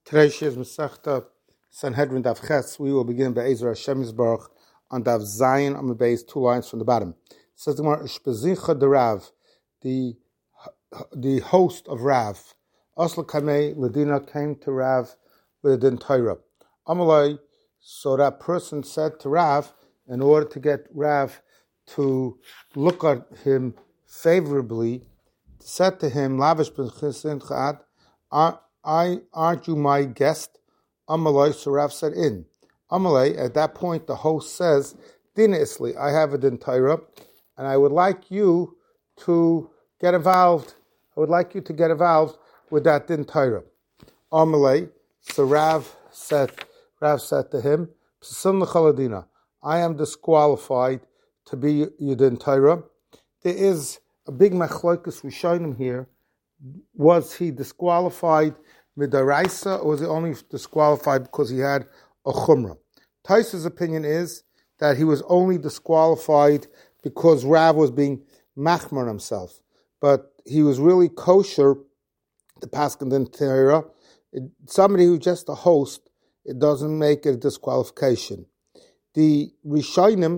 Today is Masechta Sanhedrin Daf Ches. We will begin by Ezra Hashem Yisbarach on Daf Zayin on the base, 2 lines from the bottom. It says the Gemara, Ishpezicha de Rav, the host of Rav, Asla Kamei Ladina came to Rav with a din Torah. Amalai, so that person said to Rav, in order to get Rav to look at him favorably, said to him, Lavish ben Chisin Chad, aren't you my guest? Amalai, so Rav said in. Amalai, at that point the host says, Dina Isli, I have a din Torah, and I would like you to get involved. I would like you to get involved with that din Torah. Amalai, so Rav said to him, I am disqualified to be your din Torah. There is a big machlokas rishonim here. Was he disqualified midaraisa, or was he only disqualified because he had a chumrah? Taisa's opinion is that he was only disqualified because Rav was being machmer himself, but he was really kosher, the paskin din Torah. Somebody who's just a host, it doesn't make it a disqualification. The rishonim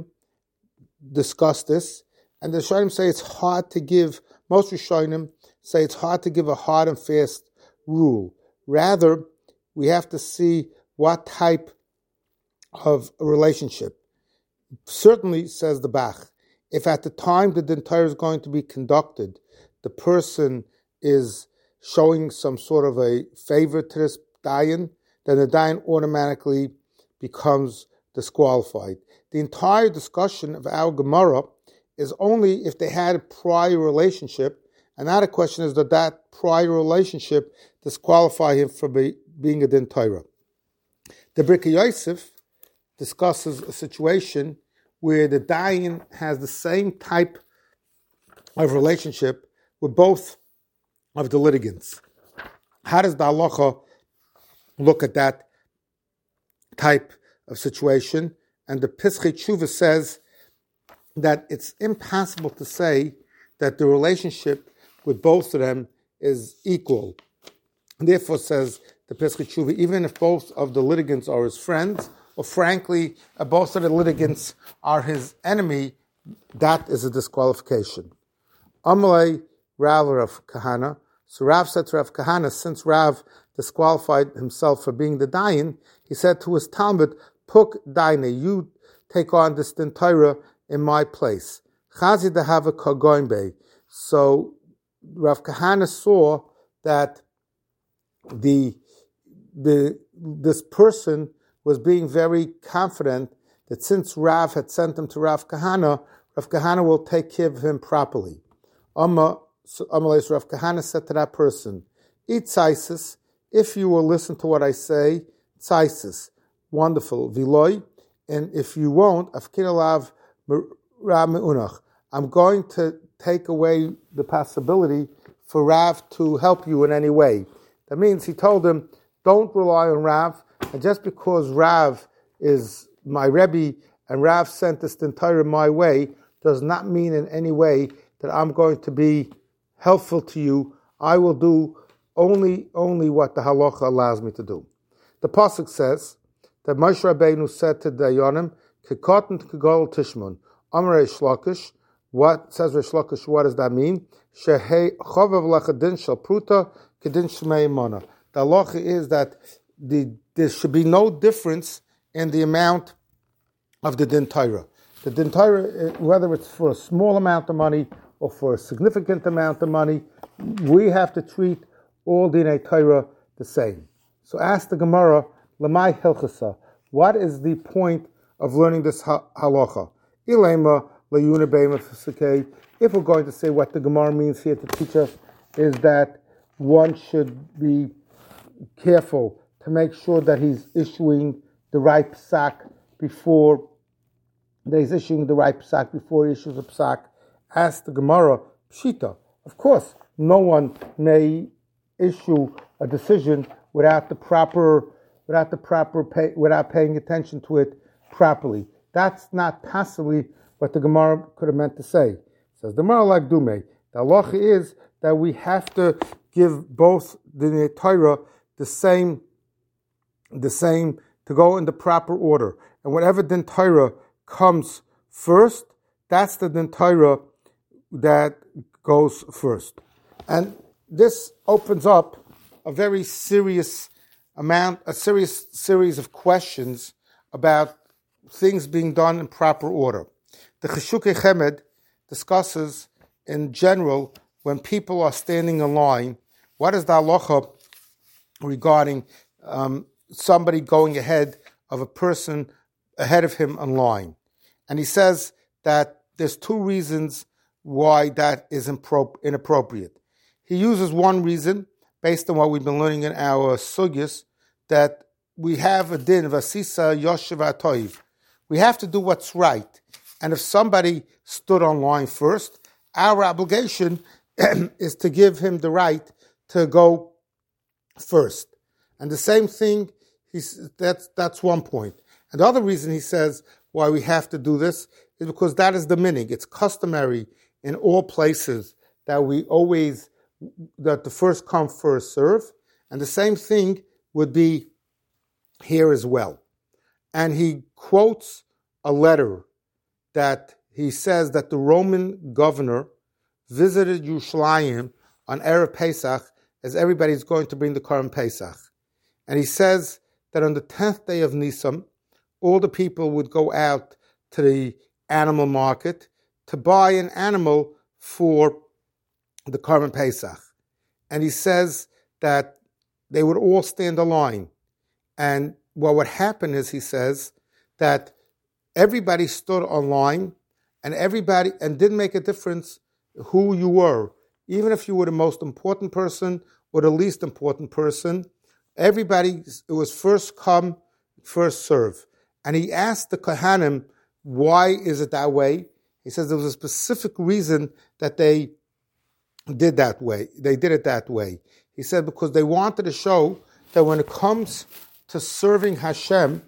discuss this, and the rishonim say it's hard to give. Most rishonim say it's hard to give a hard and fast rule. Rather, we have to see what type of a relationship. Certainly, says the Bach, if at the time the din Torah is going to be conducted, the person is showing some sort of a favor to this dayan, then the dayan automatically becomes disqualified. The entire discussion of our Gemara is only if they had a prior relationship, and now the question is, that prior relationship disqualify him from being a din Torah. The Birkei Yosef discusses a situation where the dayan has the same type of relationship with both of the litigants. How does the halacha look at that type of situation? And the Pischei Tshuva says that it's impossible to say that the relationship with both of them is equal. And therefore, says the Pischei Tshuva, even if both of the litigants are his friends, or frankly, both of the litigants are his enemy, that is a disqualification. Amalei Rav Rav Kahana. So Rav said to Rav Kahana, since Rav disqualified himself for being the dayan, he said to his Talmud, Puk daine, you take on this din Torah in my place. Chazi dehava kagoimbe. So Rav Kahana saw that this person was being very confident that since Rav had sent him to Rav Kahana will take care of him properly. Rav Kahana said to that person, eat tzaisis, if you will listen to what I say, tzaisis, wonderful, viloi, and if you won't, afkir alav, I'm going to take away the possibility for Rav to help you in any way. That means he told him, don't rely on Rav, and just because Rav is my Rebbe and Rav sent this din Torah my way, does not mean in any way that I'm going to be helpful to you. I will do only what the halacha allows me to do. The pasuk says that Moshe Rabbeinu said to Dayanim, "Kikotin kegol tishmon." Amar Reish Lakish. What says Reish Lakish? What does that mean? Shehei chovav lechadin shel pruta kedin shmei mana. The halacha is that there should be no difference in the amount of the din Torah. The din Torah, whether it's for a small amount of money or for a significant amount of money, we have to treat all dinei Torah the same. So ask the Gemara, Lamai Hilchasa, what is the point of learning this halacha? Ilema layuna beima f'sakei. If we're going to say what the Gemara means here to teach us is that one should be careful to make sure that he's issuing the right psak before he issues a psak. Ask the Gemara, Pshita. Of course, no one may issue a decision without paying attention to it properly. That's not possibly what the Gemara could have meant to say. It says the Gemara like Dume. The halacha is that we have to give both the Torah the same the same, to go in the proper order. And whatever Din Torah comes first, that's the Din Torah that goes first. And this opens up a very serious series of questions about things being done in proper order. The Cheshukei Chemed discusses in general when people are standing in line, what is the halacha regarding somebody going ahead of a person ahead of him in line. And he says that there's two reasons why that is inappropriate. He uses one reason, based on what we've been learning in our sugyas, that we have a din of asisa yoshev atoiv. We have to do what's right. And if somebody stood on line first, our obligation is to give him the right to go first. And the same thing, that's one point. And the other reason he says why we have to do this is because that is the minig. It's customary in all places that that the first come, first serve. And the same thing would be here as well. And he quotes a letter that he says that the Roman governor visited Yerushalayim on Erev Pesach as everybody's going to bring the Korban Pesach. And he says that on the 10th day of Nisan, all the people would go out to the animal market to buy an animal for the Korban Pesach. And he says that they would all stand in line. And what would happen is, he says, that everybody stood on line and didn't make a difference who you were. Even if you were the most important person or the least important person, everybody, it was first come, first serve. And he asked the Kohanim, why is it that way? He says there was a specific reason that they did that way. They did it that way. He said because they wanted to show that when it comes to serving Hashem,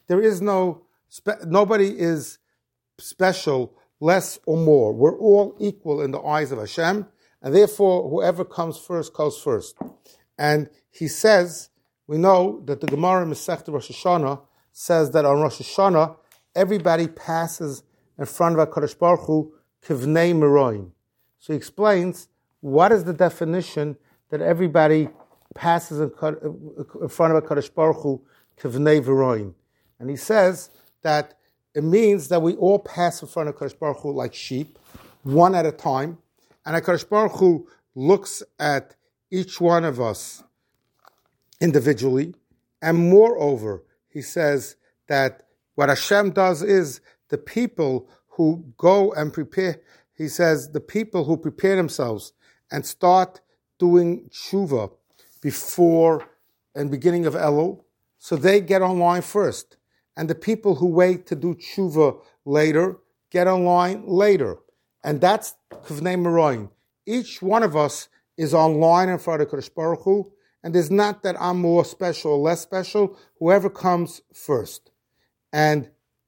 nobody is special, less or more. We're all equal in the eyes of Hashem, and therefore whoever comes first goes first. And he says, we know that the Gemara in Masechta Rosh Hashanah says that on Rosh Hashanah, everybody passes in front of HaKadosh Baruch Hu kivnei meroim. So he explains, what is the definition that everybody passes in front of HaKadosh Baruch Hu kivnei meroim? And he says that it means that we all pass in front of HaKadosh Baruch Hu like sheep, one at a time, and HaKadosh Baruch Hu looks at each one of us individually, and moreover, he says that what Hashem does is the people who go and prepare, he says the people who prepare themselves and start doing tshuva before and beginning of Elul, so they get online first. And the people who wait to do tshuva later get online later. And that's Kivnei Meroim. Each one of us is online in front of Kadosh Baruch Hu, and there's not that I'm more special or less special, whoever comes first. And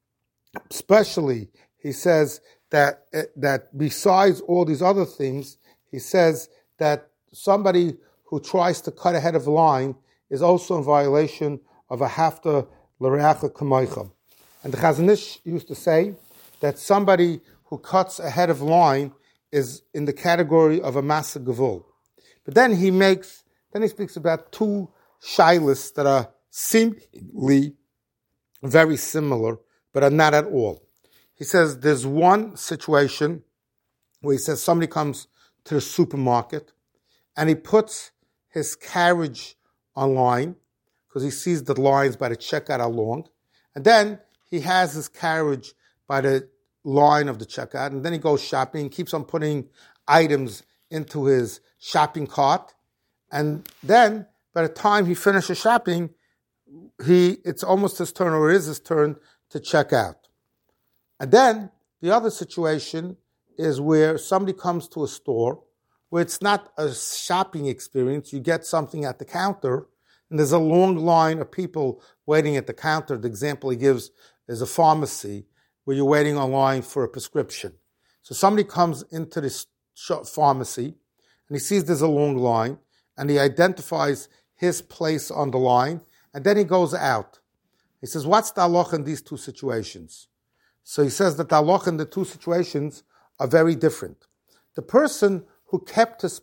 especially, he says that besides all these other things, he says that somebody who tries to cut ahead of the line is also in violation of a hafta l'reacha kamoicha. And the Chazon Ish used to say that somebody who cuts ahead of the line is in the category of a masa gevul. But then he speaks about two shilas that are seemingly very similar, but are not at all. He says there's one situation where he says somebody comes to the supermarket and he puts his carriage online because he sees the lines by the checkout are long. And then he has his carriage by the line of the checkout, and then he goes shopping, keeps on putting items into his shopping cart. And then by the time he finishes shopping, it's almost his turn, or it is his turn to check out. And then the other situation is where somebody comes to a store where it's not a shopping experience. You get something at the counter, and there's a long line of people waiting at the counter. The example he gives is a pharmacy where you're waiting online for a prescription. So somebody comes into this pharmacy, and he sees there's a long line, and he identifies his place on the line, and then he goes out. He says, what's the halacha in these two situations? So he says that the halacha in the two situations are very different. The person who kept his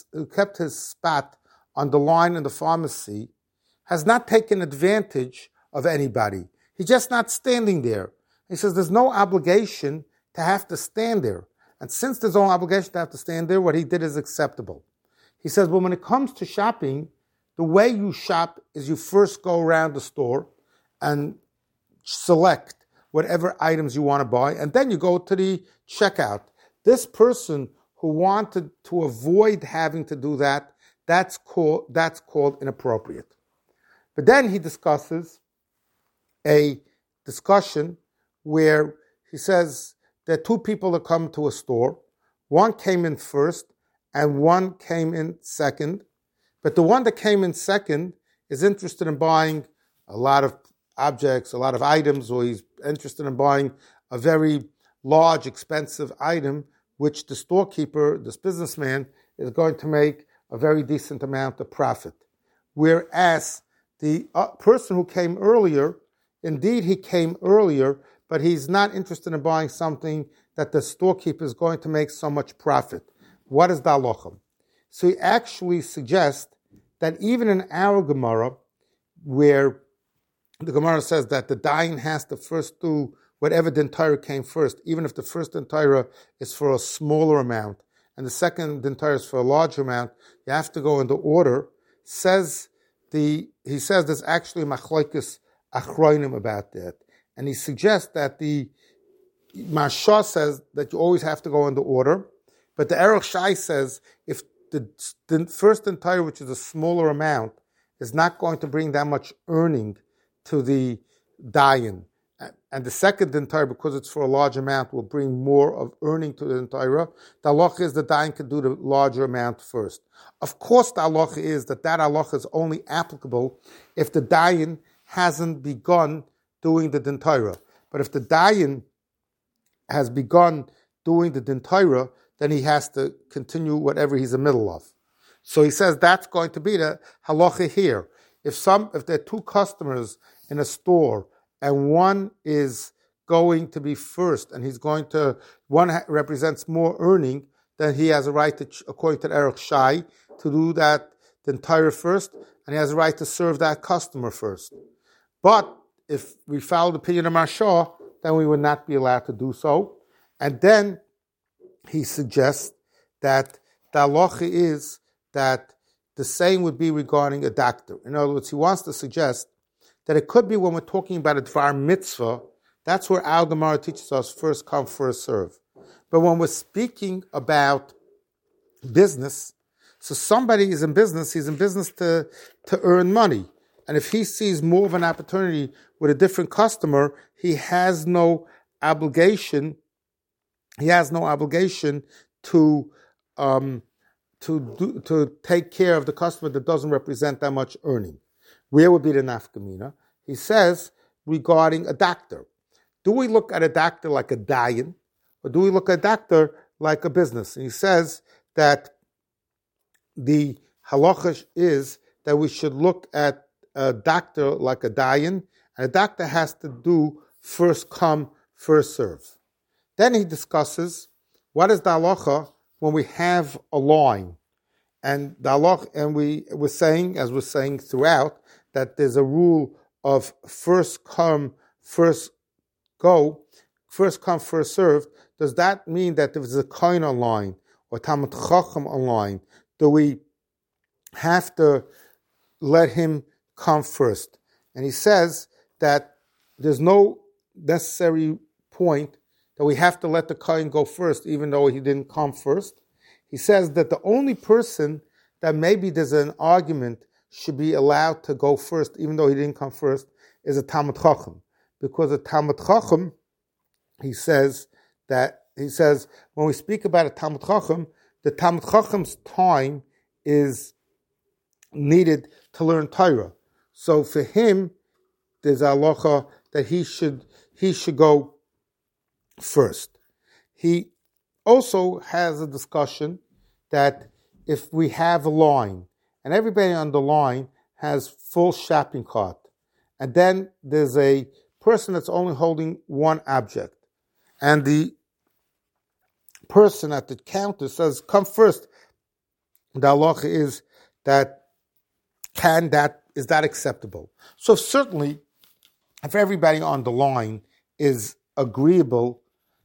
spot on the line in the pharmacy has not taken advantage of anybody. He's just not standing there. He says there's no obligation to have to stand there. And since there's no obligation to have to stand there, what he did is acceptable. He says, well, when it comes to shopping, the way you shop is you first go around the store and select whatever items you want to buy, and then you go to the checkout. This person who wanted to avoid having to do that, that's called inappropriate. But then he discusses a discussion where he says there are two people that come to a store. One came in first and one came in second. But the one that came in second is interested in buying a lot of objects, a lot of items, or he's interested in buying a very large, expensive item, which the storekeeper, this businessman, is going to make a very decent amount of profit. Whereas the person who came earlier, indeed he came earlier, but he's not interested in buying something that the storekeeper is going to make so much profit. What is the halacha? So he actually suggests that even in our Gemara, where the Gemara says that the dayan has to first do whatever din Torah came first, even if the first din Torah is for a smaller amount and the second din Torah is for a larger amount, you have to go in the order. He says there's actually machlokes achronim about that, and he suggests that the Maharsha says that you always have to go in the order, but the Aruch Shai says if the first din Torah, which is a smaller amount, is not going to bring that much earning to the dayan, and the second din Torah, because it's for a large amount, will bring more of earning to the din Torah, the halacha is the dayan can do the larger amount first. Of course, the halacha is that halacha is only applicable if the dayan hasn't begun doing the din Torah. But if the dayan has begun doing the din Torah, then he has to continue whatever he's in the middle of. So he says that's going to be the halacha here. If there are two customers in a store and one is going to be first and one represents more earning, then he has a right to, according to the Aruch Shai, to do that the entire first, and he has a right to serve that customer first. But if we follow the opinion of Maharsha, then we would not be allowed to do so. And then he suggests that the halacha is that the same would be regarding a doctor. In other words, he wants to suggest that it could be when we're talking about a dvar mitzvah, that's where our Gemara teaches us first come, first serve. But when we're speaking about business, so somebody is in business, he's in business to earn money. And if he sees more of an opportunity with a different customer, he has no obligation to take care of the customer that doesn't represent that much earning. Where would be the nafkamina? He says regarding a doctor. Do we look at a doctor like a dayan, or do we look at a doctor like a business? And he says that the halacha is that we should look at a doctor like a dayan, and a doctor has to do first come, first serve. Then he discusses what is the halacha when we have a line, and the halacha, and we're saying, as we're saying throughout, that there's a rule of first come, first go, first come, first served. Does that mean that if there's a kohen line or Talmid Chacham line, do we have to let him come first? And he says that there's no necessary point that we have to let the kohen go first, even though he didn't come first. He says that the only person that maybe there's an argument should be allowed to go first, even though he didn't come first, is a Talmid Chacham. Because a Talmid Chacham, he says, when we speak about a Talmid Chacham, the Talmid Chacham's time is needed to learn Torah. So for him, there's a halacha that he should go first. He also has a discussion that if we have a line, and everybody on the line has full shopping cart, and then there's a person that's only holding one object, and the person at the counter says, "Come first." The halacha is that is that acceptable? So certainly, if everybody on the line is agreeable,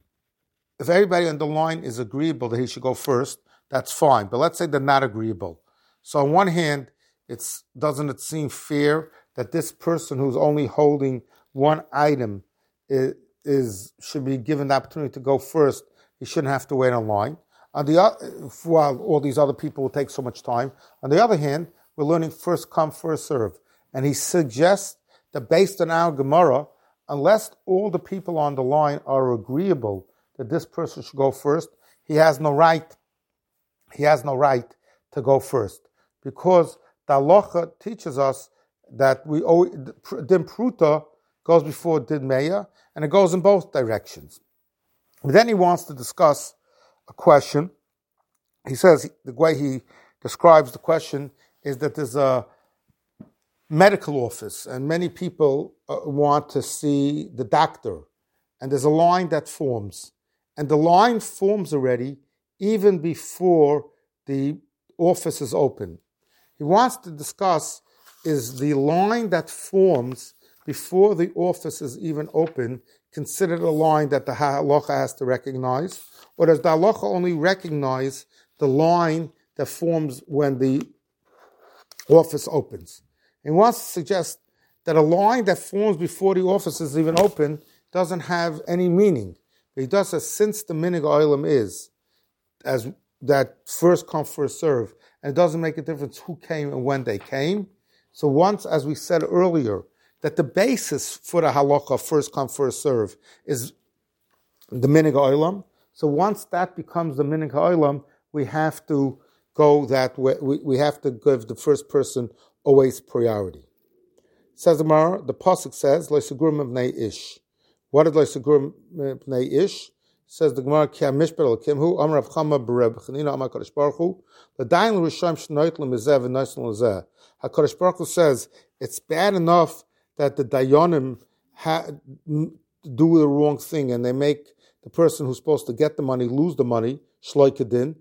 that he should go first, that's fine. But let's say they're not agreeable. So on one hand, doesn't it seem fair that this person who's only holding one item should be given the opportunity to go first? He shouldn't have to wait in line. While all these other people will take so much time. On the other hand, we're learning first come, first serve. And he suggests that based on our Gemara, unless all the people on the line are agreeable that this person should go first, he has no right to go first. Because the halacha teaches us that din pruta goes before din meya, and it goes in both directions. But then he wants to discuss a question. He says the way he describes the question is that there's a medical office and many people want to see the doctor, and there's a line that forms, and the line forms already even before the office is open. He wants to discuss, is the line that forms before the office is even open considered a line that the halacha has to recognize, or does the halacha only recognize the line that forms when the office opens? He wants to suggest that a line that forms before the office is even open doesn't have any meaning. He does say, since the minig olam is as that first come, first serve, and it doesn't make a difference who came and when they came. So once, as we said earlier, that the basis for the halacha, first come, first serve, is the minig olam. So once that becomes the minig olam, we have to go that way. We have to give the first person always priority. Says the Gemara, the pasuk says, "Loisagurim b'nei ish." What is Loisagurim b'nei ish? Says the Gemara, "Ki hamishpat elokim hu amar Rav Chama b'Reb Chanina amar Kadosh Baruch Hu l'dayin l'rishayim shnoit l'mizeh v'nois l'mizeh." HaKadosh Baruch Hu says it's bad enough that the dayanim do the wrong thing and they make the person who's supposed to get the money lose the money. Shloikadin.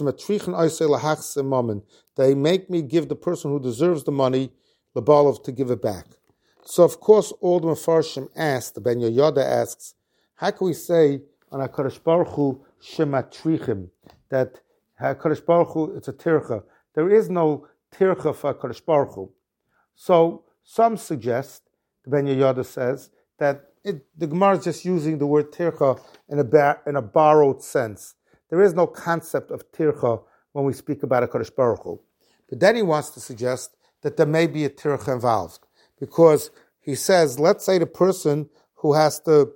They make me give the person who deserves the money the balov to give it back. So of course all the Mefarshim asked, the Ben Yoyada asks, how can we say on HaKadosh Baruch Hu shematrichim, that HaKadosh Baruch Hu, it's a tircha. There is no tircha for HaKadosh Baruch Hu. So some suggest, the Ben Yoyada says, that the Gemara is just using the word tircha in a borrowed sense. There is no concept of tircha when we speak about HaKadosh Baruch Hu. But then he wants to suggest that there may be a tircha involved. Because he says, let's say the person who was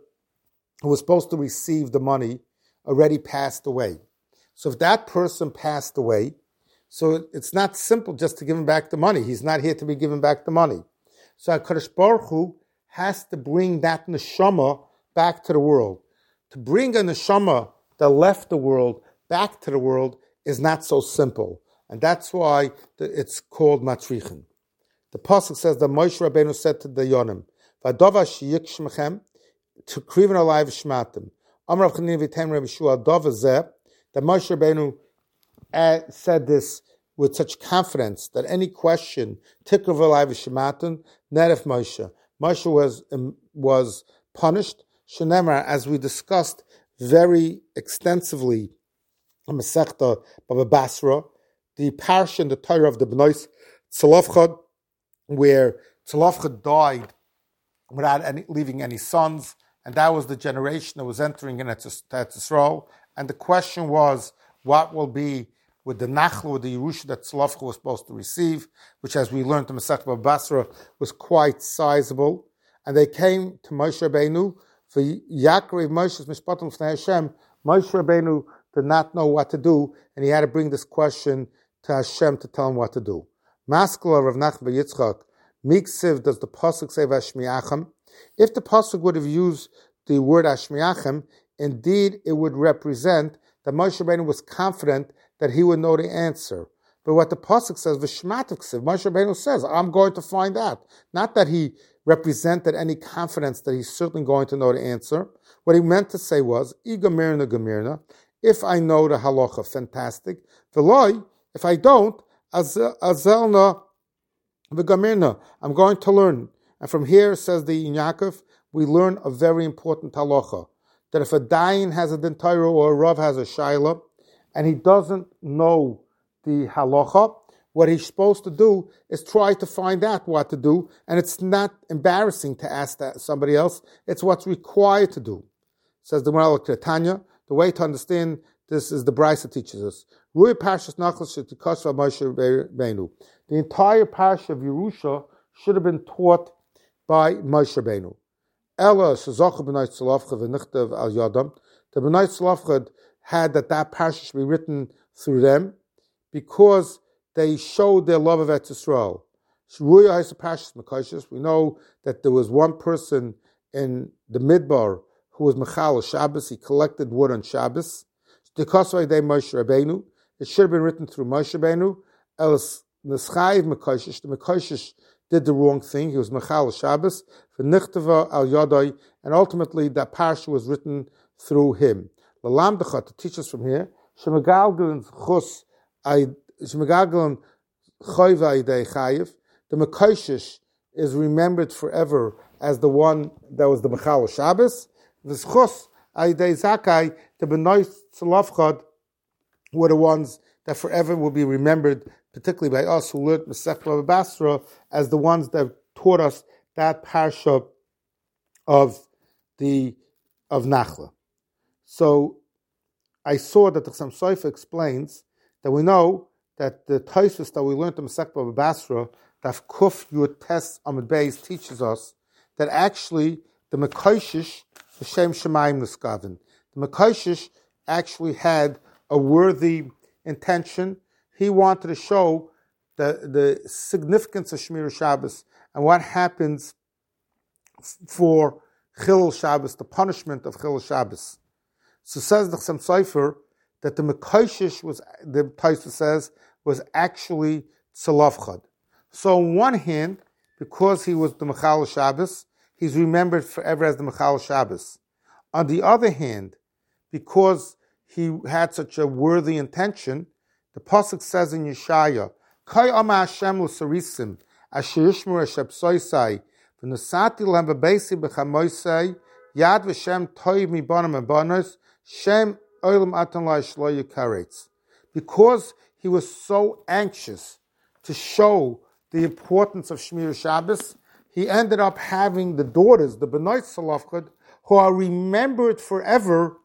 supposed to receive the money already passed away. So if that person passed away, so it's not simple just to give him back the money. He's not here to be given back the money. So HaKadosh Baruch Hu has to bring that neshama back to the world. To bring a neshama that left the world back to the world is not so simple. And that's why it's called matrichen. The pasuk says that Moshe Rabbeinu said to the Yonim, "V'adova sheyik shmechem to kriven alai v'shmatim." Amar Rav Chanina v'tem Rabbi Yeshua adova zeh, that Moshe Rabbeinu said this with such confidence that any question tikriv alai v'shmatim neref Moshe. Moshe was punished. Shenemar, as we discussed very extensively in Masechta Baba Basra, the parsha in the Torah of the Bnei Tzlofchad, where Tzlofchad died without leaving any sons, and that was the generation that was entering in Eretz Yisrael. And the question was, what will be with the Nachla, with the Yerusha that Tzlofchad was supposed to receive, which, as we learned in Masechta Baba Basra, was quite sizable. And they came to Moshe Rabbeinu. For Yaakov Moshe's mishpatim fnei Hashem, Moshe Rabbeinu did not know what to do, and he had to bring this question to Hashem to tell him what to do. Maskala Rav Nachman bar Yitzchak, Miksiv, does the pasuk say Vashmiachem? If the pasuk would have used the word Ashmiachem, indeed it would represent that Moshe Rabbeinu was confident that he would know the answer. But what the pasuk says, v'shmatav ksiv, Moshe Rabbeinu says, I'm going to find out. Not that he represented any confidence that he's certainly going to know the answer. What he meant to say was, Igamirna Gamirna, if I know the halacha, fantastic. V'loi, if I don't, azelna v'gamirna, I'm going to learn. And from here, says the Yaakov, we learn a very important halacha, that if a dayan has a din Torah or a rav has a shaila, and he doesn't know the halacha, what he's supposed to do is try to find out what to do, and it's not embarrassing to ask that somebody else. It's what's required to do. Says the Gemara Tanya. The way to understand this is the Brisa teaches us. The entire parsha of Yerusha should have been taught by Moshe Rabbeinu. The B'nai Tzlafchad had that parsha should be written through them because they showed their love of Eretz Yisrael. We know that there was one person in the Midbar who was Mechal Shabbos. He collected wood on Shabbos. It should have been written through Moshe Rabbeinu. The Mekoshish did the wrong thing. He was Mechal Shabbos. And ultimately that parsha was written through him. To teach us from here, the Mekoshish is remembered forever as the one that was the Mechal Shabbos. The Zchus Aydei Zakai, the B'nai Tzlafchad, were the ones that forever will be remembered, particularly by us who learned Masechet Bava Basra, as the ones that taught us that parsha of Nachla. So I saw that the Chassam Sofer explains that we know that the Tosfos that we learned in Masechet Bava Basra, that Kuf Yud Tes Amud Beis teaches us that actually the Mekoshish, the Shem Shemayim Niskaven, the Mekoshish actually had a worthy intention. He wanted to show the significance of Shmir Shabbos and what happens for Chilul Shabbos, the punishment of Chilul Shabbos. So says the Chassam Sofer that the Mekoshish was, the Tosfos says, was actually Tzlafchad. So on one hand, because he was the Mechal Shabbos, he's remembered forever as the Mechal Shabbos. On the other hand, because he had such a worthy intention, the pasuk says in Yeshaya, "Kai ama Hashem l'sarisim asher yishmor shepsoisai v'nasati lem bebeisi b'chamoisai yad v'shem toiv mibanim abanos shem olam atan la'ishlo yikaretz." Because he was so anxious to show the importance of Shmir Shabbos, he ended up having the daughters, the B'nai Tzlafchad, who are remembered forever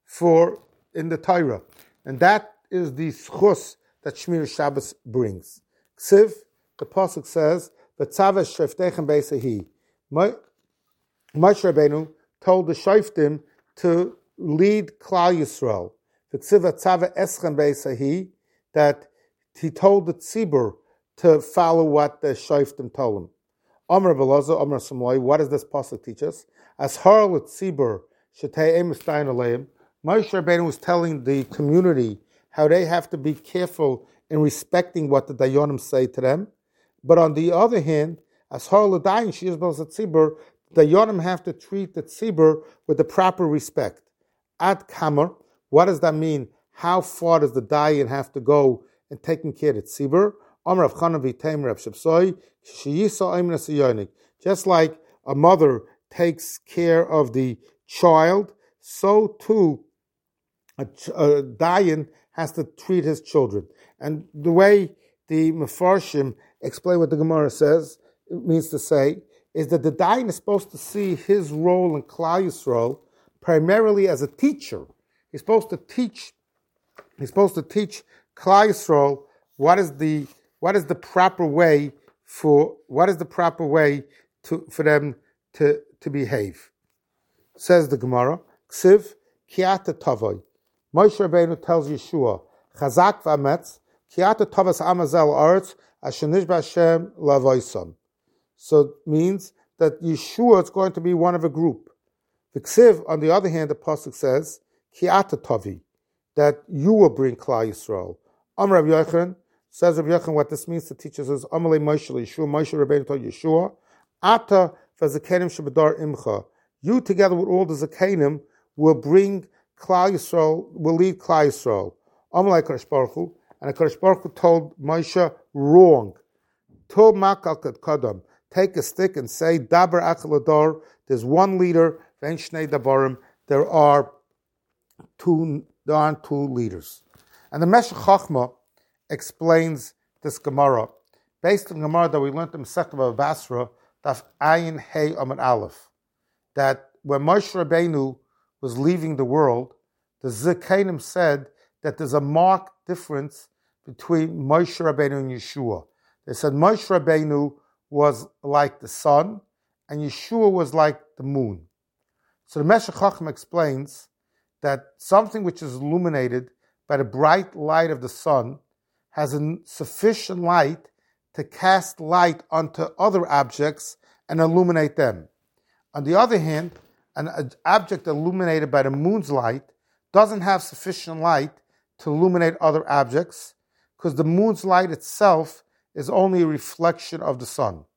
in the Torah. And that is the schus that Shmir Shabbos brings. Ksiv, the pasuk says, "V'tzava shreftechem beisahi." Moshe Rabbeinu told the shoftim to lead Klal Yisrael. V'tziv v'tzava eschem beisahi, that he told the tzibur to follow what the shoftim told him. Amar Belaza, Amar Samloi, what does this pasuk teach us? As har l'tzibur shetei emes dayin aleim, Moshe Rabbeinu was telling the community how they have to be careful in respecting what the Dayanim say to them. But on the other hand, as har l'dayin shiz b'al tzibur, the Dayanim have to treat the tzibur with the proper respect. Ad kamer, what does that mean? How far does the dayan have to go in taking care of the tzibur? Amar Rav Chanan v'Teimer Rav Shebsoi, sheyisa oimnas yonik. Just like a mother takes care of the child, so too a dayan has to treat his children. And the way the Mefarshim explain what the Gemara says, it means to say, is that the dayan is supposed to see his role in Klal Yisrael primarily as a teacher. He's supposed to teach Klal Yisrael what is the proper way for them to behave. Says the Gemara, Ksiv Kiata Tavoy. Moshe Rabbeinu tells Yeshua, Chazak v'ametz, Kiata Tavas Amazel Aretz, Asher Nishba Hashem Lavoisam. So it means that Yeshua is going to be one of a group. The Ksiv, on the other hand, the pasuk says, Kiata Tavi, that you will bring Klal Yisrael. Amar Rav Yochanan, Says Rabbi Yochanan, what this means to teach us is Amalei Moshe Yeshua. Moshe Rabbeinu told Yeshua, Ata v'zakenim shebadar imcha. You together with all the zakenim will bring Klal Yisrael, will lead Klal Yisrael. Amalei Kadosh Baruch Hu, and Kadosh Baruch Hu told Moshe wrong. Told Makal Kadam, take a stick and say Daber Achel Adar. There's one leader. Vein Shnei Dabarim. There aren't two leaders. And the Meshech Chochmah explains this Gemara based on Gemara that we learned in Masechet Bava Basra, Daf Ayin Hey Amud Aleph, that when Moshe Rabbeinu was leaving the world, the Zekanim said that there's a marked difference between Moshe Rabbeinu and Yeshua. They said Moshe Rabbeinu was like the sun, and Yeshua was like the moon. So the Meshech Chochmah explains that something which is illuminated by the bright light of the sun has sufficient light to cast light onto other objects and illuminate them. On the other hand, an object illuminated by the moon's light doesn't have sufficient light to illuminate other objects because the moon's light itself is only a reflection of the sun.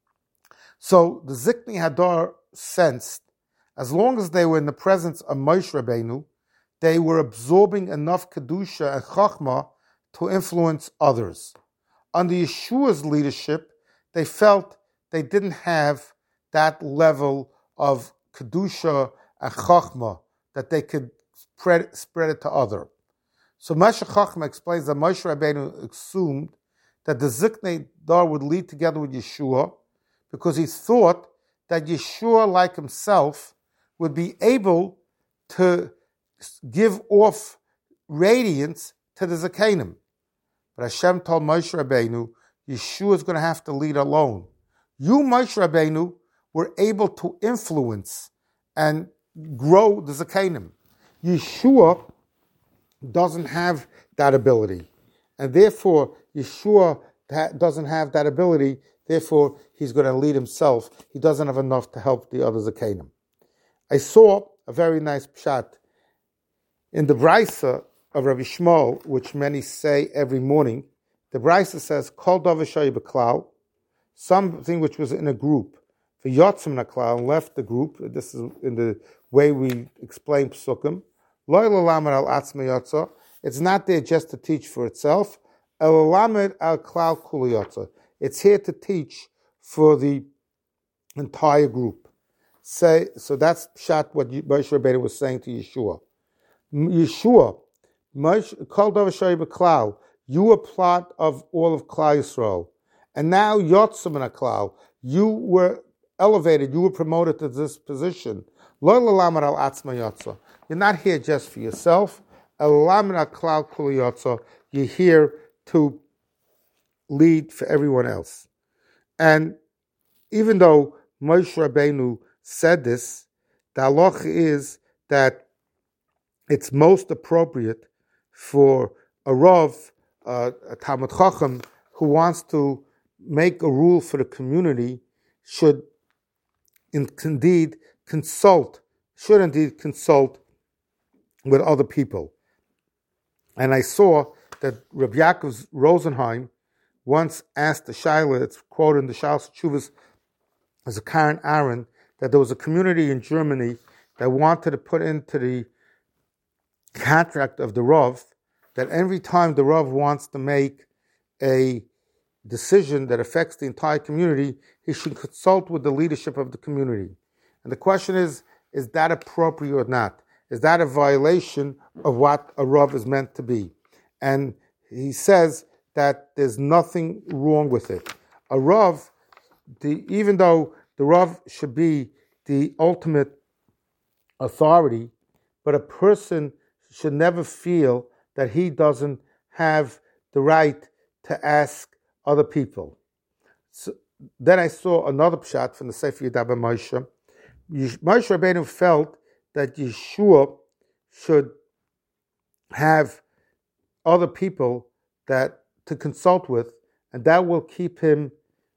So the Zikni Hadar sensed, as long as they were in the presence of Moshe Rabbeinu, they were absorbing enough Kedusha and Chachma to influence others. Under Yeshua's leadership, they felt they didn't have that level of Kedusha and Chachma that they could spread it to others. So Meshech Chochmah explains that Moshe Rabbeinu assumed that the Ziknei Dar would lead together with Yeshua because he thought that Yeshua, like himself, would be able to give off radiance to the Zakanim. But Hashem told Moshe Rabbeinu, Yeshua is going to have to lead alone. You, Moshe Rabbeinu, were able to influence and grow the Zakanim. Yeshua doesn't have that ability. And therefore, Yeshua doesn't have that ability. Therefore, he's going to lead himself. He doesn't have enough to help the other Zakanim. I saw a very nice pshat in the Brisa of Rabbi Shmuel, which many say every morning. The Brisa says, Kol davar shaya b'klal, something which was in a group. V'yotzim naklal, left the group. This is in the way we explain Psukim. Lo l'lamed al atzma yotza. It's not there just to teach for itself. El l'lamed al klal kula yotza. It's here to teach for the entire group. So that's pshat what Moshe Rabbeinu was saying to Yeshua. Yeshua, Kol davar shaya b'klal, you were part of all of Klal Yisrael. And now Yotzim and Klal, you were elevated, you were promoted to this position. Lo l'lamed al atzma yotza. You're not here just for yourself. L'lamed al klal kula yotza. You're here to lead for everyone else. And even though Moshe Rabbeinu said this, the halacha is that it's most appropriate for a Rav, a Talmid Chacham, who wants to make a rule for the community should indeed consult with other people. And I saw that Rabbi Yaakov Rosenheim once asked the Shaila, it's quoted in the Shalos Tshuvos as a Karen Aaron, that there was a community in Germany that wanted to put into the contract of the Rav that every time the Rav wants to make a decision that affects the entire community, he should consult with the leadership of the community. And the question is that appropriate or not? Is that a violation of what a Rav is meant to be? And he says that there's nothing wrong with it. A Rav, even though the Rav should be the ultimate authority, but a person should never feel that he doesn't have the right to ask other people. So, then I saw another pshat from the Sefer Yedaber Moshe. Moshe Rabbeinu felt that Yeshua should have other people that to consult with, and that will keep him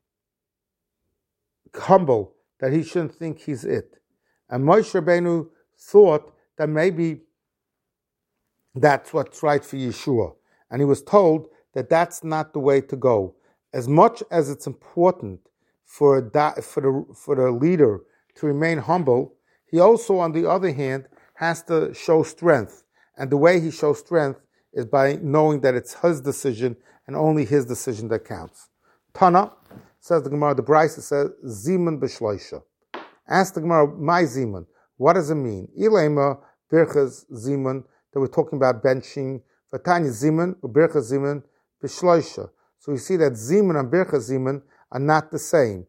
humble, that he shouldn't think he's it. And Moshe Rabbeinu thought that maybe that's what's right for Yeshua. And he was told that that's not the way to go. As much as it's important for the leader to remain humble, he also, on the other hand, has to show strength. And the way he shows strength is by knowing that it's his decision and only his decision that counts. Tana, says the Gemara, the Brisa says, Zimun b'shloisha. Ask the Gemara, my Zimun, what does it mean? Ilema birchas Zimun, that we're talking about benching. Vatanya Zimun, ubirchas Zimun b'shloisha. So you see that Zimun and birchas Zimun are not the same.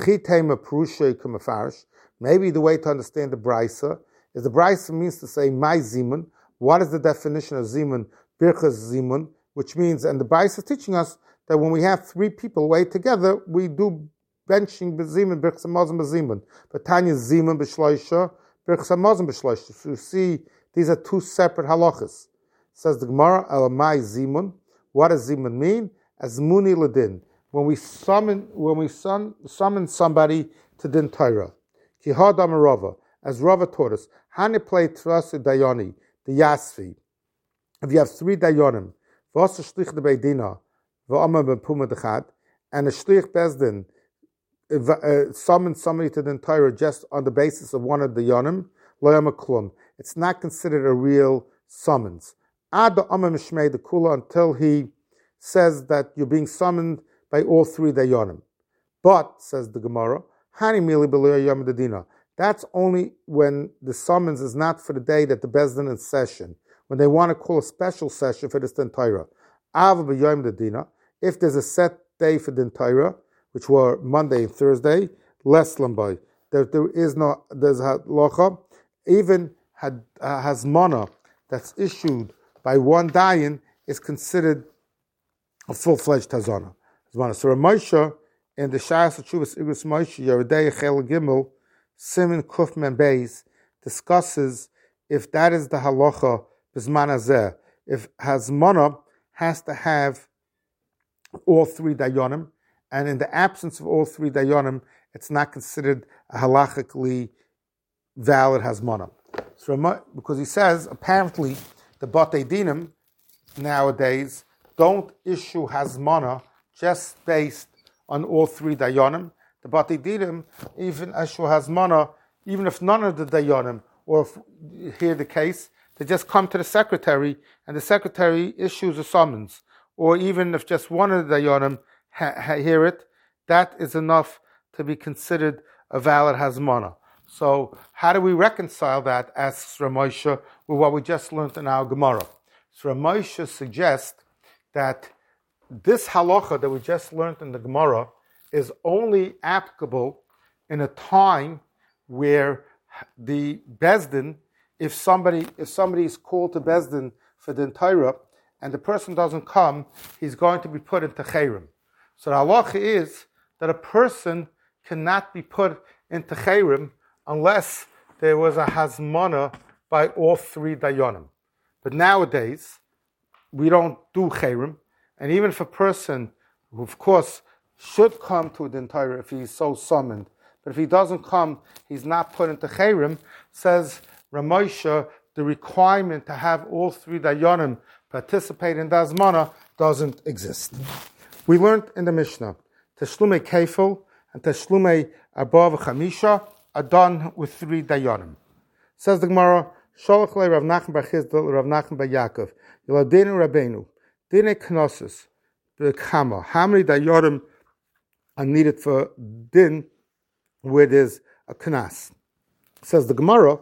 Maybe the way to understand the Brisa is the Brisa means to say, my Zimun. What is the definition of Zimun? Birchas Zimun, which means, and the Brisa is teaching us that when we have three people away together, we do benching b'zimun, birchas hamazon b'zimun. But Tanya Zimun b'shloisha, birchas hamazon b'shloisha. So you see, these are two separate halachas. Says the Gemara, Elamai Zimun. What does Zimun mean? As muni ladin. When we summon somebody to din Torah. Kihadam Rava, as Rava taught us, Hani play trasa dayani, the Yasfi. If you have three dayanim, v'asa shlich de beidina, v'ama b'puma dechad, and a shlich bezdin summons somebody to the Torah just on the basis of one of the dayanim, lo yama klum. It's not considered a real summons. Ad the amma mishmei the kula, until he says that you're being summoned by all three dayanim. But, says the Gemara, Hani mili b'lo yom dedina. That's only when the summons is not for the day that the bezdin is session, when they want to call a special session for this din Torah. Av b'yom dedina. If there's a set day for din Torah, which were Monday and Thursday, less lambai. There's halacha, even hazmana that's issued by one dayan is considered a full-fledged hazana. So Ramosha in the Shas Chuvas Igros Moshe Yeridei Chel Gimel Simin Kuf Men Beis discusses if that is the halacha b'zman hazeh. If hazmana has to have all three dayanim, and in the absence of all three dayanim, it's not considered a halachically valid hazmana. So, because he says apparently the Batei Dinim nowadays don't issue hazmana just based on all three dayanim. The Batei Dinim even issue hazmana even if none of the dayanim, or if here the case, they just come to the secretary and the secretary issues a summons, or even if just one of the dayanim hear it, that is enough to be considered a valid hazmana. So how do we reconcile that, asks Ramosha, with what we just learned in our Gemara? So Ramosha suggests that this halacha that we just learned in the Gemara is only applicable in a time where the Bezdin, if somebody is called to Bezdin for the Torah and the person doesn't come, he's going to be put into Chayrim. So the halacha is that a person cannot be put into Chayrim unless there was a hazmana by all three dayanim. But nowadays, we don't do Chayrim, and even if a person who, of course, should come to a din Torah if he's so summoned, but if he doesn't come, he's not put into Chayrim, says Ramosha, the requirement to have all three dayanim participate in the hazmana doesn't exist. We learned in the Mishnah, Teshlume Kefil and Teshlume Arba v'Chamisha are done with three dayanim. Says the Gemara, Sholach le Rav Nachman bar Chizdel, Rav Nachman bar Yaakov, Yeladenu Rabbeinu, Dine Knossos, B'Kama. How many dayanim are needed for din where there's a knas? Says the Gemara,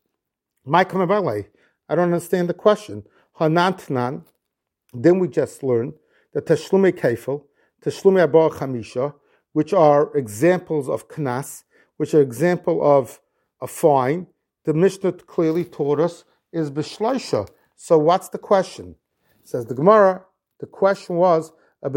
my Kamabale, I don't understand the question. Hanantnan, then we just learned that Teshlume Kefil, Teshlume Arba Chamisha, which are examples of knas, which are example of a fine, the Mishnah clearly taught us is b'shloisha. So what's the question? Says the Gemara, the question was,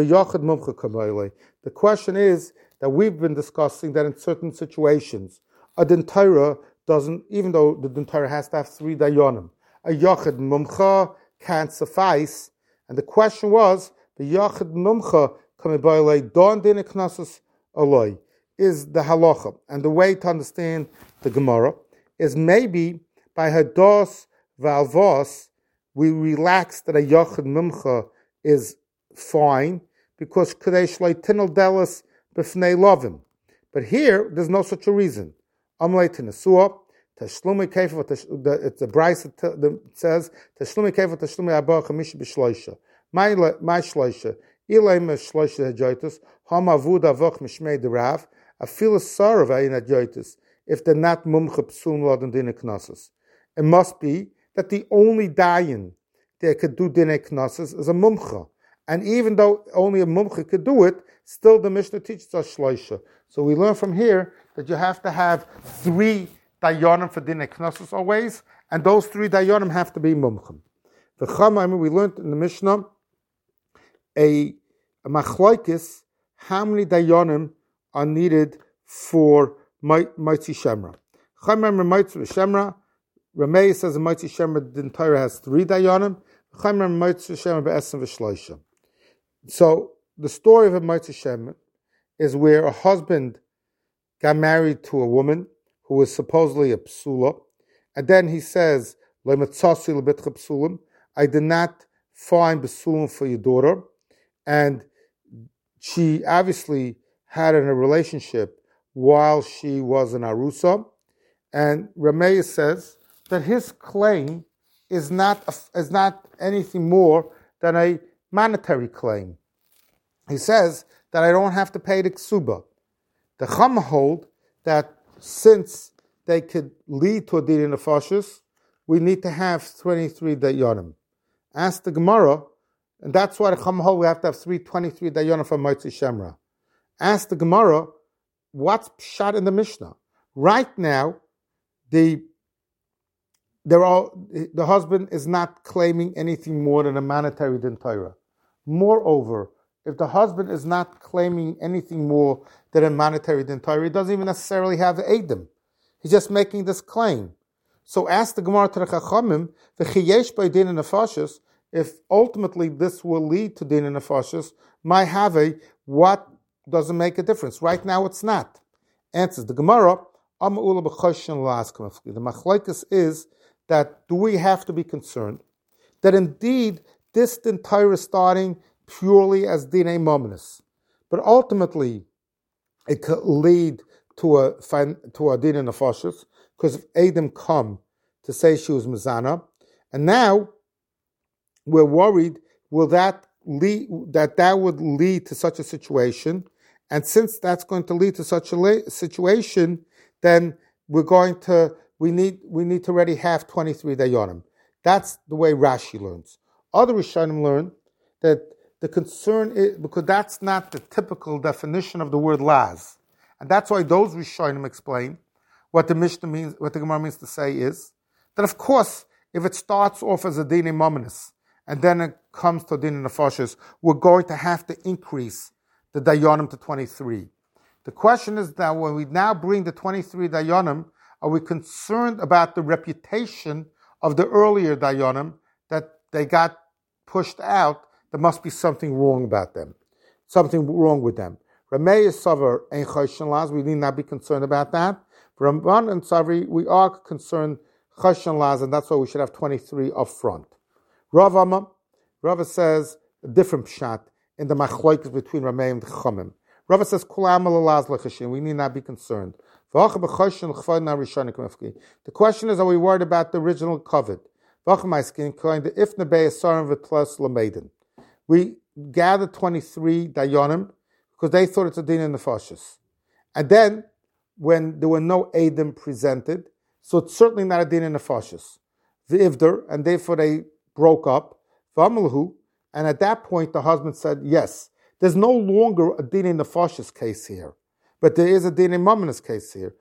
the question is that we've been discussing that in certain situations, a din Torah doesn't, even though the din Torah has to have three dayanim, a yochid mumcha can't suffice, and the question was, the yochid mumcha kamibayle don din knasus aloi is the halacha, and the way to understand the Gemara is maybe by hados valvos we relax that a yochid mumcha is fine because Kadesh Leitinal Delis B'fnei Lovim. But here, there's no such a reason. Amlei Tinasua, Tashlumi Kefa, it's a Bryce that says, Tashlumi Kefa, Tashlumi Abba Chamish B'shloisha. My Shloisha, Ilaim Shloisha Hajoitus, Ham Avud Avach Mishmei Derav, Afil Sarva in Hajoitus, if they're not Mumcha Psun Lodin Dine Knossos. It must be that the only Dayan that could do Dine Knossos is a Mumcha. And even though only a Mumcha could do it, still the Mishnah teaches us Shloisha. So we learn from here that you have to have 3 Dayanim for Dine Knossos always, and those 3 Dayanim have to be Mumchim. The Chama, we learned in the Mishnah a Machlaikis, how many Dayanim are needed for Motzi Shemra. Chama Motzi Shemra, Ramey says the Motzi Shemra Din Torah has 3 Dayanim. Chama Motzi Shemra Be'esim V'Shloisha. So the story of a Motzi Shemra is where a husband got married to a woman who was supposedly a psula, and then he says, I did not find psulim for your daughter, and she obviously had a relationship while she was an arusa, and Rameya says that his claim is not anything more than a monetary claim. He says that I don't have to pay the ksuba. The Chama hold that since they could lead to a din in the fashis, we need to have 23 dayanim. Ask the Gemara, and that's why the Chama hold we have to have 23 dayanim for Motzi Shemra. Ask the Gemara, what's pshat in the Mishnah? Right now, the husband is not claiming anything more than a monetary din Torah. Moreover, if the husband is not claiming anything more than a monetary din Torah, he doesn't even necessarily have the Eidim. He's just making this claim. So ask the Gemara to the Chachamim, v'chiyesh by din in the fashis, if ultimately this will lead to din in the fashis, my have what doesn't make a difference? Right now it's not. Answers the Gemara, the machlokes is that do we have to be concerned that indeed this din Torah is starting purely as dinei mominus, but ultimately it could lead to a din in the fashis, because if Adam come to say she was mizana, and now we're worried will that would lead to such a situation, and since that's going to lead to such a situation, then we need to already have 23 dayanim. That's the way Rashi learns. Other Rishonim learn that the concern is, because that's not the typical definition of the word laz. And that's why those Rishonim explain what the Mishnah means, what the Gemara means to say is, that of course, if it starts off as a din in mominus, and then it comes to din in the fashis, we're going to have to increase the dayanim to 23. The question is that when we now bring the 23 dayanim, are we concerned about the reputation of the earlier dayanim, that they got pushed out? There must be something wrong about them, something wrong with them. Ramey is Savar Ein Choshen Laz, we need not be concerned about that. For Ramban and Savri, we are concerned Choshen Laz, and that's why we should have 23 up front. Rava says a different pshat in the machlokes between Ramey and the Chachamim. Rava says Kulam Laz Lechashin, we need not be concerned. The question is, are we worried about the original covet? We gathered 23 dayanim because they thought it's a din in the fashis. And then, when there were no Eidim presented, so it's certainly not a din in the fashis. The Ivder, and therefore they broke up. And at that point the husband said, yes, there's no longer a din in the fashis case here, but there is a din in mominus case here.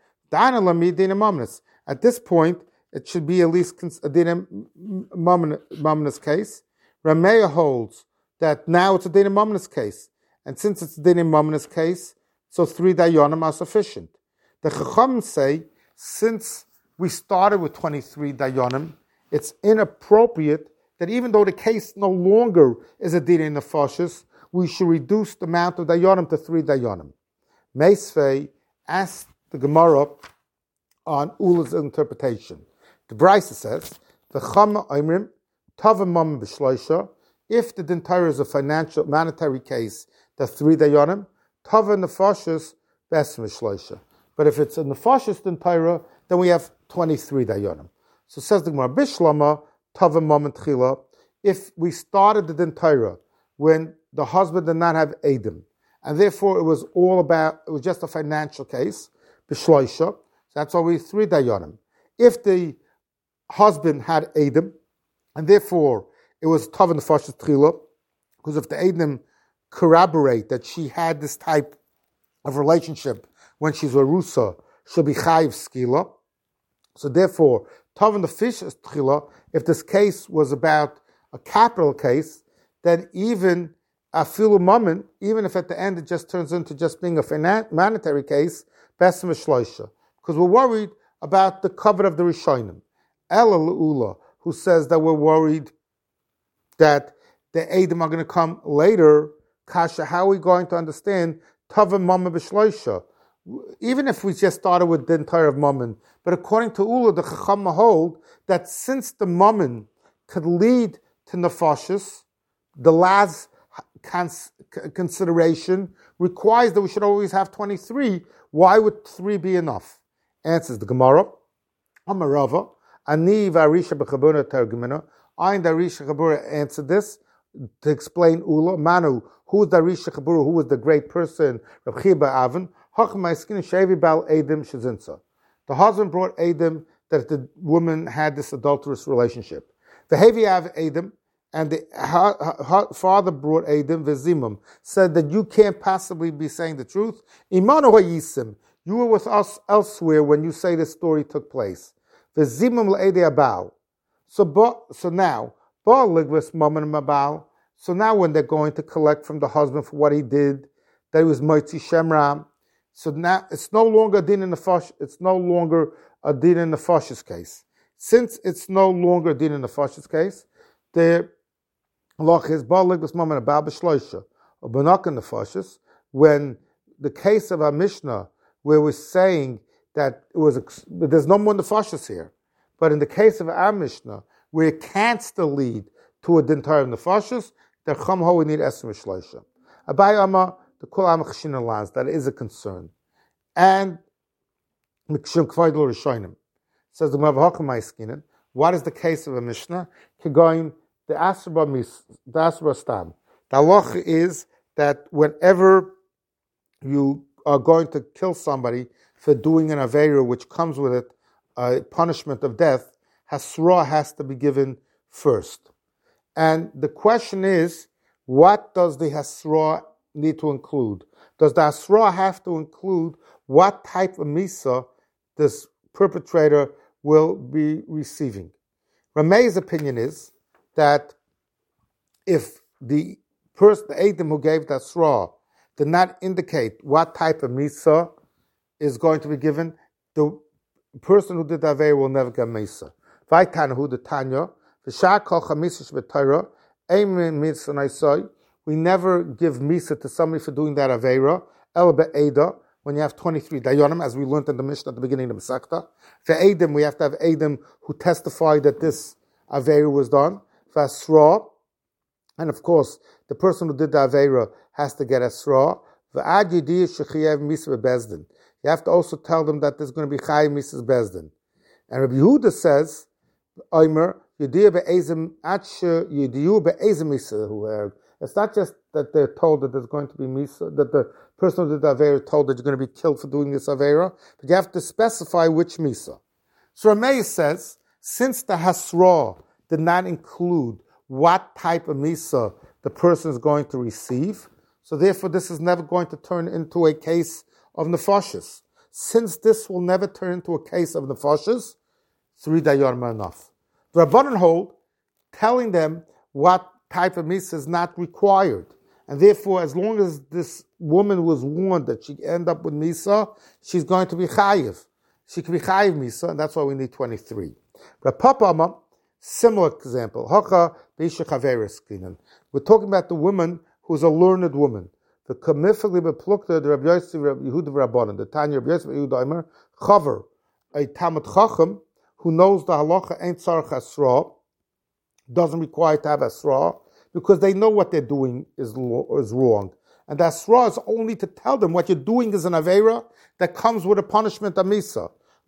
At this point, it should be at least a din in mominus case. Rameya holds that now it's a din in mominus case. And since it's a din in mominus case, so 3 dayanim are sufficient. The Chacham say, since we started with 23 dayanim, it's inappropriate that even though the case no longer is a din in the fashis, we should reduce the amount of dayanim to 3 dayanim. Meisvei asked the Gemara on Ula's interpretation. The Brisa says, "The Chama Oimrim Tava Mam B'Shloisha If the Din Torah is a financial, monetary case, that's 3 dayanim. Tava nefashis besim shloisha. But if it's a nefashis Din Torah, then we have 23 dayanim. So says the Gemara, Bishlama tava moment chila. If we started the Din Torah when the husband did not have Edom, and therefore it was just a financial case, b'shloisha, so that's why we 3 dayanim. If the husband had Edom, and therefore it was tava nefashis chila, because if the Edom corroborate that she had this type of relationship when she's a rusa, she'll be chayiv skila. So therefore, tav and the fish is tchila. If this case was about a capital case, then even afilu mammon, even if at the end it just turns into just being a monetary case, besim shloisha, because we're worried about the cover of the rishonim. Ela leula, who says that we're worried that the Edom are going to come later. Kasha, how are we going to understand tava mama b'shloisha? Even if we just started with the entire of mammon, but according to Ula, the Chacham hold that since the mammon could lead to nefashis, the last consideration requires that we should always have 23. Why would 3 be enough? Answers the Gemara. Amarava, ani v'arisha b'chabura targumina. I and Arisha Chabura answered this to explain Ula. Manu, who is the Arisha Chabura? Who was the great person? Reb Chiba Avin. The husband brought Edom that the woman had this adulterous relationship. The Heviav Edom, and the father brought Edom, Vizimum, said that you can't possibly be saying the truth. Imanu Hayisim, you were with us elsewhere when you say this story took place. Vizimum Le'edei Abal. So now, Baal Ligvis Mammon Mabal. So now when they're going to collect from the husband for what he did, that he was Moitzi Shemram. So now it's no longer a din in the fash. It's no longer a din in the fash's case. Since it's no longer a din in the fash's case, the loch is balig this moment about b'shloisha or banak in the fash's. When the case of our Mishnah, where we're saying that it was there's no more in the fash's here, but in the case of our Mishnah, where it can't still lead to a din Torah in the fash's, the chamho we need esrim shloisha. Abai Amar. The Kol Am Chashin lands, that is a concern. And Mikshim Kvaid Lo Rishonim says the Gemara V'Hakam Ma'Iskinen. What is the case of a Mishnah? Kegoyim the Asra Stam. The halacha is that whenever you are going to kill somebody for doing an aveira which comes with it a punishment of death, hasra has to be given first. And the question is, what does the hasra need to include? Does the asra have to include what type of misa this perpetrator will be receiving? Ramey's opinion is that if the person, the Edom who gave the asra, did not indicate what type of misa is going to be given, the person who did the avera will never get misa. Vaitanahu the Tanya, v'shar kol chamisah shebetayra, eimin misa naisai. We never give misa to somebody for doing that avera. El be'eda, when you have 23 dayanim, as we learned in the Mishnah at the beginning of the Masechta. For Edom, we have to have Edom who testify that this avera was done. For Asra, and of course, the person who did the avera has to get Asra. V'ad yediyah shechiyev misa bezdin. You have to also tell them that there's going to be chayiv misa bezdin. And Rabbi Yehuda says, Omer yediyah be'ezim atshe yediyu be'ezim misa who. It's not just that they're told that there's going to be misa, that the person who did the avera is told that you're going to be killed for doing this avera, but you have to specify which misa. So Ramey says, since the hasra did not include what type of misa the person is going to receive, so therefore this is never going to turn into a case of nefashis. Since this will never turn into a case of nefashis, 3 dayanim are enough. The Rabbanan hold, telling them what type of misa is not required. And therefore, as long as this woman was warned that she'd end up with misa, she's going to be chayiv. She can be chayiv misa, and that's why we need 23. Rav Papa Amar, similar example. We're talking about the woman who's a learned woman. The kamifagli beplukta, the Rabbi Yosef, Rabbi Yehuda Rabbanan, the Tanya Rabbi Yosef Yehuda Omer, chaver, a Talmud Chacham who knows the halacha ain't tzarich asra, doesn't require to have asra, because they know what they're doing is wrong. And the Asra is only to tell them what you're doing is an Aveira that comes with a punishment of Misa.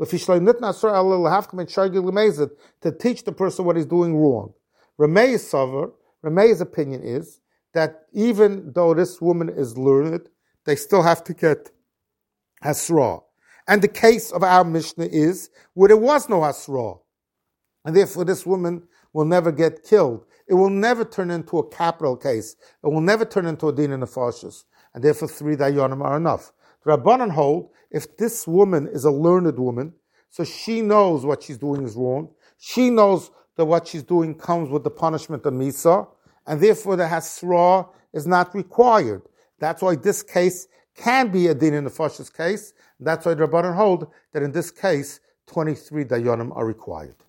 To teach the person what he's doing wrong. Ramey's opinion is that even though this woman is learned, they still have to get Hasra. And the case of our Mishnah is where there was no Hasra. And therefore this woman will never get killed. It will never turn into a capital case. It will never turn into a din in the Nefashos. And therefore 3 Dayanim are enough. The Rabbanan hold, if this woman is a learned woman, so she knows what she's doing is wrong, she knows that what she's doing comes with the punishment of Misa, and therefore the Hasra is not required. That's why this case can be a din in the Nefashos case. That's why the Rabbanan hold that in this case, 23 Dayanim are required.